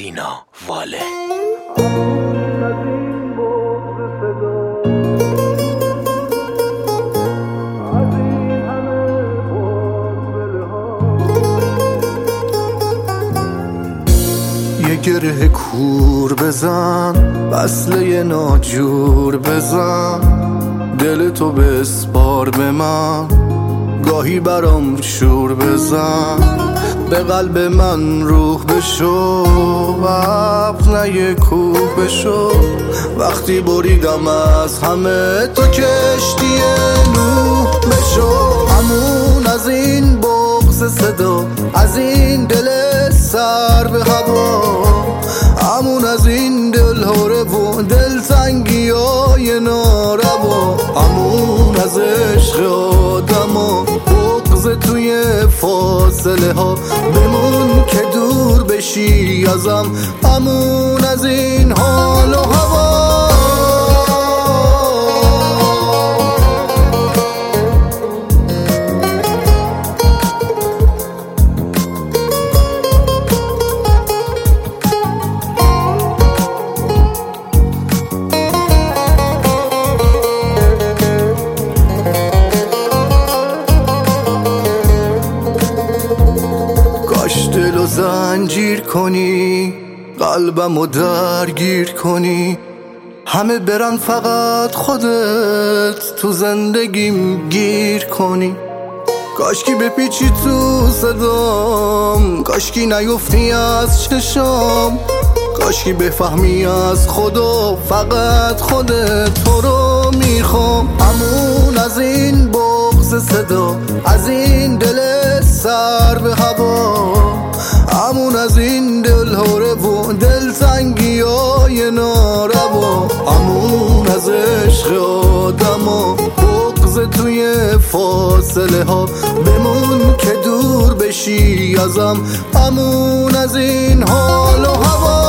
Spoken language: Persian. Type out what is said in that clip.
سینا واله. یه گره کور بزن، وصله ناجور بزن، دل تو بسپار به من، گاهی برام شور بزن، به قلب من روح بشو، ابر نه کوه بشو، وقتی بریدم از همه تو کشتی نوح بشو. همون از این بغض صدا، از این دل سر به هوا، همون از این دل هره و دل تنگی های ناروا، همون از عشق آدم ها بغض توی فاصله ها، بمون که دور بشی ازم، همون از این حال و هوا. دلو زنجیر کنی، قلبمو درگیر کنی، همه برن فقط خودت تو زندگیم گیر کنی. کاشکی بپیچی تو صدام، کاشکی نیفتی از چشام، کاشکی بفهمی از خدا فقط خودت تو رو میخوام. همون از این بغض صدا، از این دل سر به هوا، همون از این دل هره و دل تنگی های ناروا، همون از عشق آدم ها بغض توی فاصله ها، بمون که دور بشی ازم، همون از این حال و هوا.